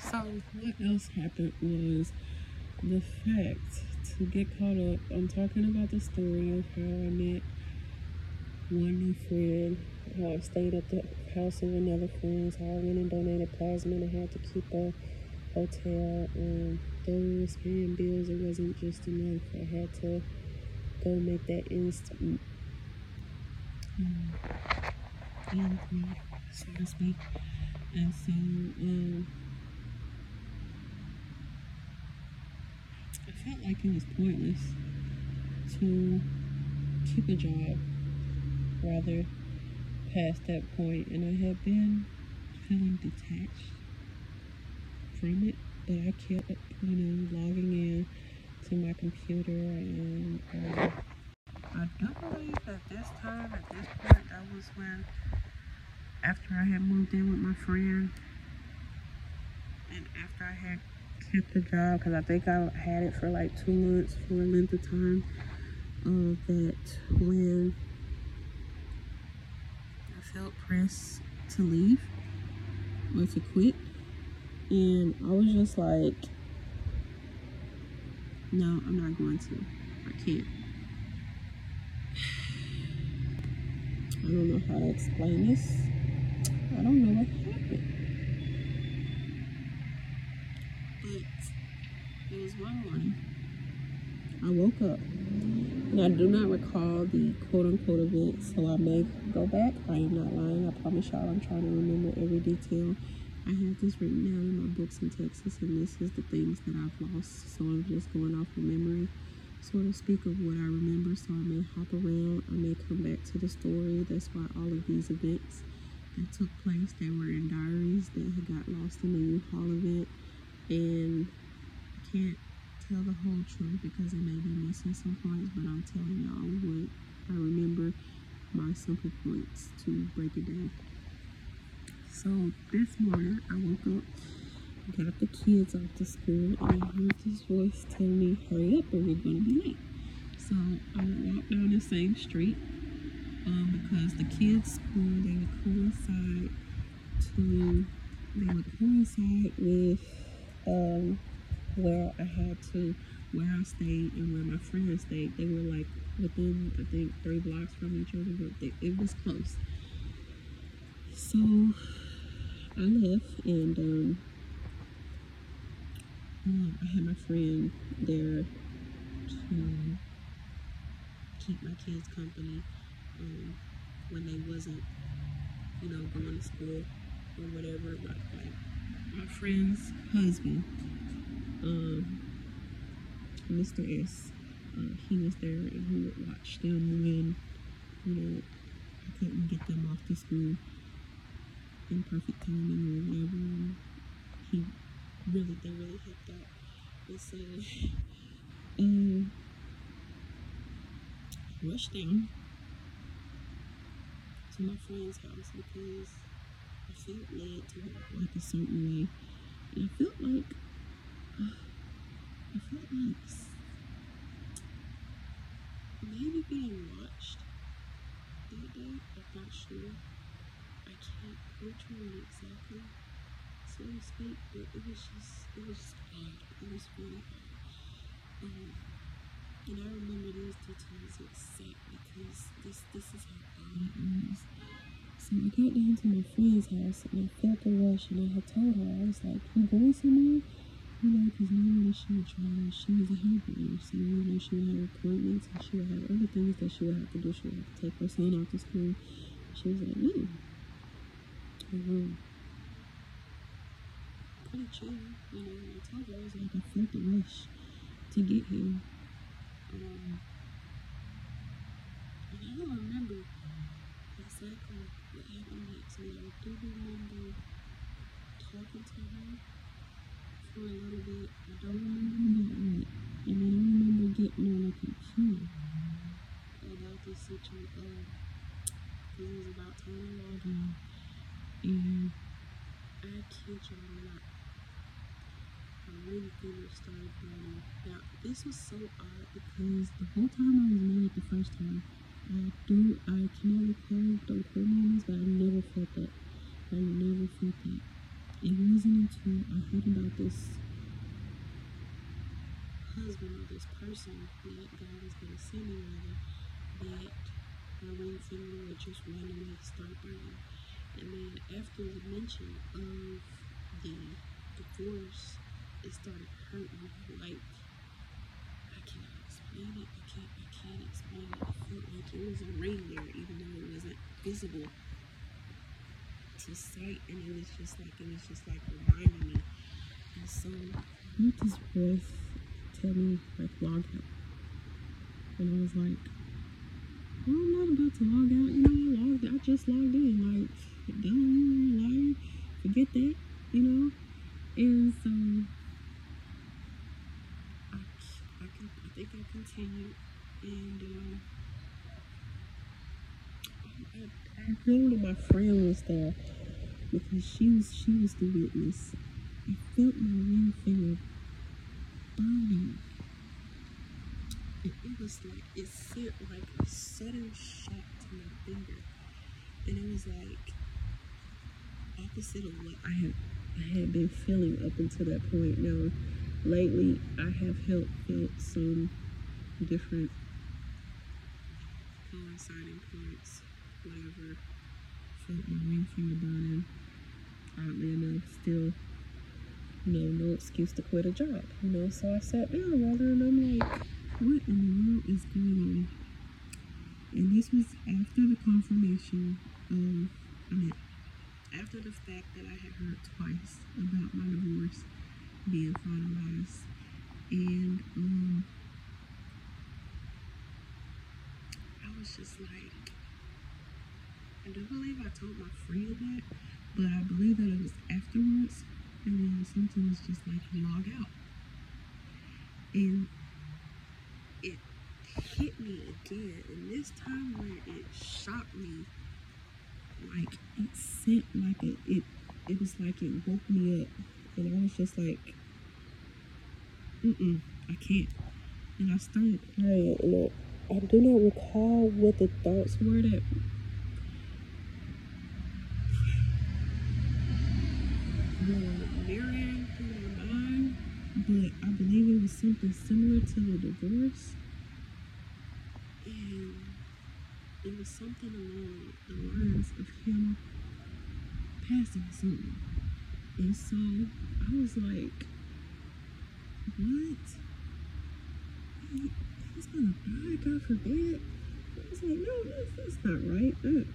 So what else happened was the fact to get caught up. I'm talking about the story of how I met one new friend, how I stayed at the house of another friend, how I went and donated plasma and I had to keep a hotel. Those paying bills, it wasn't just enough. I had to go make that instant ends meet, so to speak. And so I felt like it was pointless to keep a job rather past that point, and I had been feeling detached from it, but I kept, logging in to my computer, and I do believe that this time, at this point, that was when, after I had moved in with my friend, and after I had kept the job, because I think I had it for like 2 months for a length of time, that when I felt pressed to leave or to quit, and I was just like, no, I'm not going to. I can't. I don't know how to explain this. I don't know what happened. But it was one morning. I woke up, and I do not recall the quote-unquote event, so I may go back. I am not lying. I promise y'all I'm trying to remember every detail. I have this written down in my books in Texas, and this is the things that I've lost, so I'm just going off of memory, so to speak, of what I remember. So I may hop around, I may come back to the story. That's why all of these events that took place, they were in diaries that had got lost in the U-Haul event, and I can't tell the whole truth because it may be missing some points, but I'm telling y'all what I remember, my simple points to break it down. So this morning I woke up, got the kids off to school, and I heard this voice tell me, hurry up or we're going to be late. So I would walk down the same street because the kids' school, they would coincide with where I stayed and where my friends stayed. They were like within, I think, 3 blocks from each other, but it was close. So I left, and I had my friend there to keep my kids company when they wasn't, going to school or whatever. Like my friend's husband, Mr. S, he was there, and he would watch them when, I couldn't get them off to school in perfect timing or whatever. And they really helped out. And so, rushed down to my friend's house because I felt led to walk like a certain way, and I felt like maybe being watched that day. I'm not sure. I can't picture it exactly, so to speak, but it was odd. It was really odd. And I remember these details exactly because this is how odd it was. So I got down to my friend's house and I felt the rush, and I had told her, I was like, you going somewhere? Because normally she would try, she was a health nurse, so she would have appointments and she would have other things that she would have to do. She would have to take her son out to school. She was like, no. Pretty chill, and I told her, I was like, I felt the rush to get here. And I don't remember exactly what happened next, but I do remember talking to her for a little bit. I don't remember about what. And then I remember getting on a computer about this situation, because it was about time to log in. And I kid y'all not, I really finished started burning. Now, this was so odd because the whole time I was married the first time, I cannot recall, don't quote me on this, but I never felt that. it wasn't until I heard about this husband or this person that God was going to send me rather, that my ring finger would just randomly start burning. And then after the mention of the divorce, it started hurting. Like, I cannot explain it. I can't explain it. It felt like it was a ring there, even though it wasn't visible to sight. And it was just like reminding me. And so I heard this voice tell me, like, log out. And I was like, well, I'm not about to log out. I just logged in. Like, don't lie. Forget that, And so I think I continued. And I know that my friend was there because she was the witness. I felt my ring finger burning. And it was like, it sent like a sudden shock to my finger. And it was like opposite of what I had been feeling up until that point. Now, lately, I have felt some different coinciding points, whatever. Felt my ring finger burning. Oddly enough, still, no excuse to quit a job, So I sat down rather, and I'm like, what in the world is going on? And this was after the confirmation of, after the fact that I had heard twice about my divorce being finalized. And I was just like, I do believe I told my friend that, but I believe that it was afterwards, and then something was just like, log out. And it hit me again, and this time where it shocked me, like it sent like it was like it woke me up, and I was just like, I can't. And I started crying, and I do not recall what the thoughts were that were mirroring through my mind, but I believe it was something similar to the divorce. And it was something along the lines of him passing something. And so I was like, what? He's gonna die, God forbid. I was like, no, that's not right.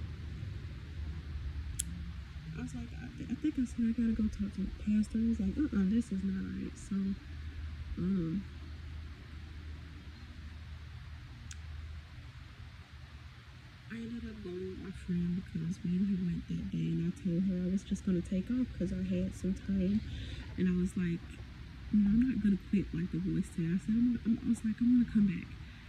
I was like, I think I said I gotta go talk to the pastor. I was like, this is not right. So, I ended up going with my friend because we went that day, and I told her I was just gonna take off because I had some time, and I was like, I'm not gonna quit like the voice said. I said, I was like, I'm gonna come back,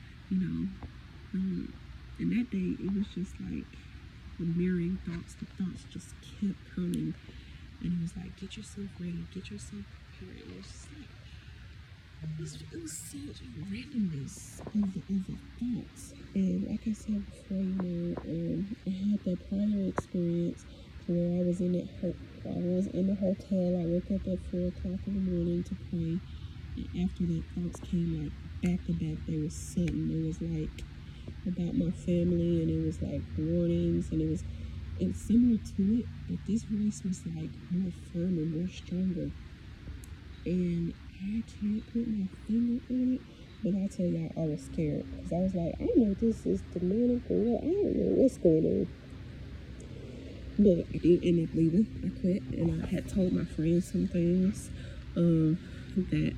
and that day it was just like the mirroring thoughts. The thoughts just kept coming, and it was like, get yourself ready, get yourself prepared. It was just like, it was such randomness of the thoughts. And like I said before, I had that prior experience where I was in the hotel. I woke up at 4 o'clock in the morning to pray, and after that, thoughts came like back to back. They were sudden. It was like about my family, and it was like warnings, and it was similar to it, but this voice was like more firm and more stronger. And I can't put my finger on it, but I tell y'all, I was scared because I was like, I know this is demonic or what. I don't know what's going on. But I did end up leaving. I quit, and I had told my friends some things that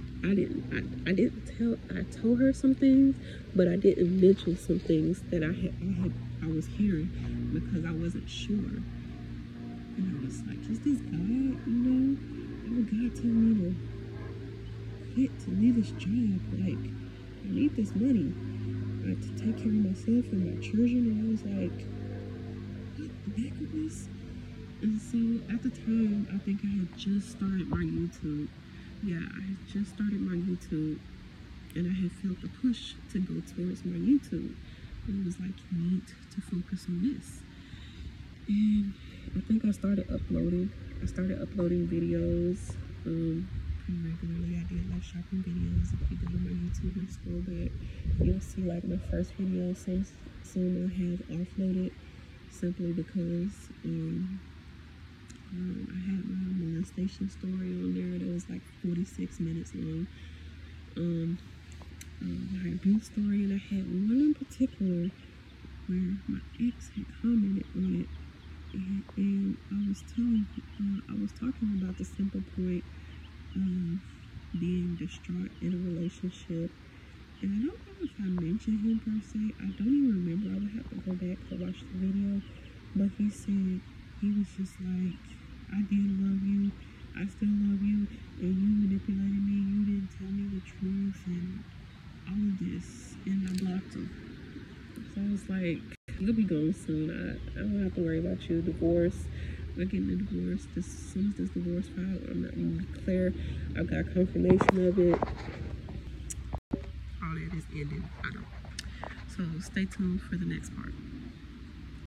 I told her some things, but I didn't mention some things that I was hearing because I wasn't sure. And I was like, is this God? Would God tell me to quit, to leave this job? Like, I need this money to take care of myself and my children. And I was like, what the heck is this? And so at the time, I think I had just started my YouTube. Yeah, I had just started my YouTube, and I had felt the push to go towards my YouTube. And it was like, you need to focus on this. And I think I started uploading I started uploading videos pretty regularly. I did like shopping videos. If you go to my YouTube and scroll back, you'll see like my first video. Some I have offloaded simply because I had my molestation story on there that was like 46 minutes long. My abuse story, and I had one in particular where my ex had commented on it, and I was talking about the simple point of being distraught in a relationship, and I don't know if I mentioned him per se. I don't even remember. I would have to go back to watch the video, but he said he was just like, I did love you, I still love you, and you manipulated me, you didn't tell me the truth, and all of this, and I blocked him. So I was like, you'll be gone soon. I don't have to worry about you. Divorce. We're getting a divorce. As soon as this divorce file, I'm not going to declare. I've got confirmation of it. All that is ending. I don't. So stay tuned for the next part.